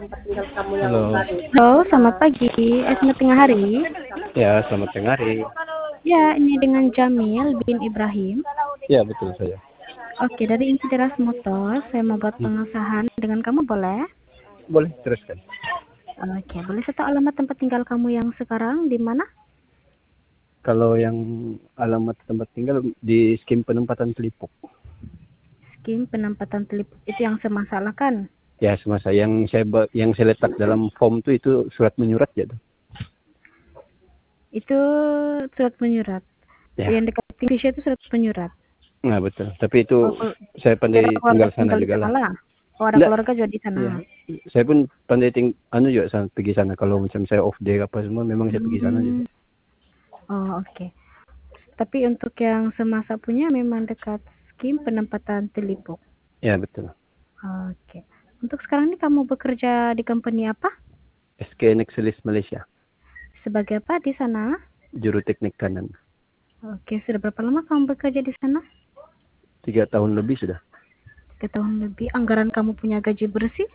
tempat tinggal kamu yang Halo. baru. Halo, selamat pagi. Selamat tengah hari. Ya, selamat tengah hari. Ya, ini dengan Jamil bin Ibrahim. Ya, betul saya. Oke, dari Intideras Motor, saya mau buat pengesahan dengan kamu, boleh? Boleh teruskan. Oke, boleh saya tahu alamat tempat tinggal kamu yang sekarang di mana? Kalau yang alamat tempat tinggal di skim penempatan Telipuk. Skim penempatan telipuk itu yang semasalah kan? Ya, semasa yang saya letak dalam form itu surat menyurat ya tuh. Itu surat penyurat. Ya. Yang dekat Indonesia itu surat penyurat. Nah, betul. Tapi itu Oh, saya pandai ada keluarga tinggal sana di juga sana lah. lah. Oh, ada Nggak. keluarga juga di sana. Ya. Saya pun pandai juga sana, pergi sana kalau macam saya off day apa semua memang saya pergi sana juga. Oh, oke. Tapi untuk yang semasa punya memang dekat skim penempatan Telipuk. Ya, betul. Oke. Untuk sekarang ini kamu bekerja di company apa? SK Nexelis Malaysia. Sebagai apa di sana? Juru teknik kanan. Oke, sudah berapa lama kamu bekerja di sana? 3 tahun lebih sudah. 3 tahun lebih. Anggaran kamu punya gaji bersih?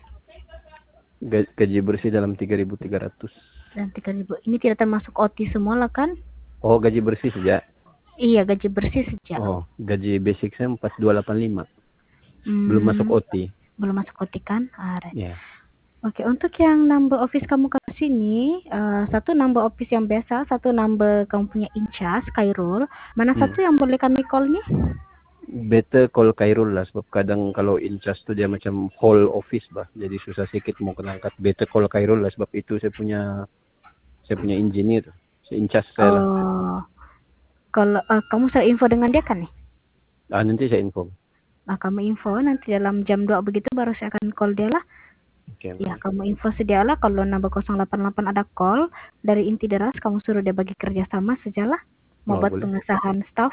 Gaji bersih dalam 3.300. Dan 3.000. Ini tidak termasuk OT semua lah kan? Oh, gaji bersih saja. Iya, gaji bersih saja. Oh, gaji basic saya 4285. Belum masuk OT. Belum masuk OT kan? Ya. Oke, untuk yang number office kamu ke sini, satu number office yang biasa, satu number kamu punya incas, Khairul. Mana satu yang boleh kami call nih? Better call Khairul lah, sebab kadang kalau incas tu dia macam whole office bah. Jadi susah sikit mau kena angkat. Better call Khairul lah, sebab itu saya punya engineer. Incas saya lah. Kalau kamu sudah info dengan dia kan nih? Nanti saya inform. Kamu info nanti dalam jam 2 begitu baru saya akan call dia lah. Okay, ya, kamu info sedialah kalau number 088 ada call dari Intideras, kamu suruh dia bagi kerjasama sajalah. Mau buat boleh. pengesahan staff.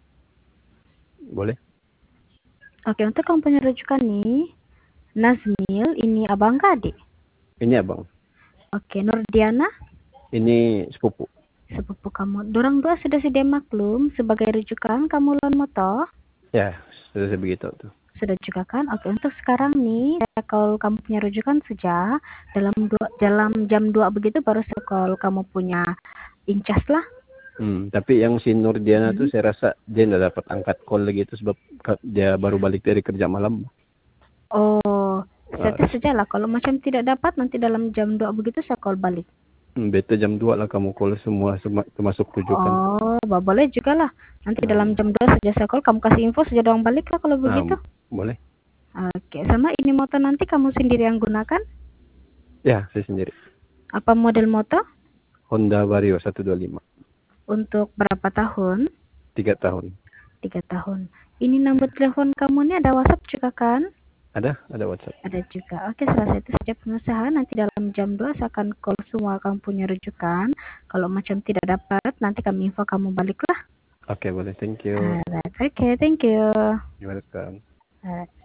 Boleh. Oke, untuk kamu punya rujukan nih, Nazmil, ini abang ke adik? Ini abang. Oke, Nurdiana? Ini sepupu. Sepupu kamu. Dorang dua sudah sedia maklum sebagai rujukan kamu loan motor? Ya, sudah begitu tuh. Sudah juga kan? Oke, untuk sekarang nih, kalau kamu punya rujukan saja, dalam jam 2 begitu baru saya call kamu punya incas lah. Tapi yang si Nurdiana tuh saya rasa dia tidak dapat angkat call lagi itu sebab dia baru balik dari kerja malam. Oh, saya saja lah. Kalau macam tidak dapat, nanti dalam jam 2 begitu saya call balik. Betul jam 2 lah kamu call semua termasuk rujukan. Oh, boleh juga lah. Nanti dalam jam 2 saja saya call, kamu kasih info saja doang balik lah kalau begitu. Boleh. Oke, sama ini motor nanti kamu sendiri yang gunakan? Ya, saya sendiri. Apa model motor? Honda Vario 125. Untuk berapa tahun? 3 tahun. 3 tahun. Ini nomor telepon kamu ini ada WhatsApp juga kan? Ada WhatsApp. Ada juga. Oke, selesai itu saja pengesahan. Nanti dalam jam 2 saya akan call semua kamu punya rujukan. Kalau macam tidak dapat, nanti kami info kamu baliklah. Oke, boleh. Thank you. Alright. Oke, thank you. You're welcome. Alright.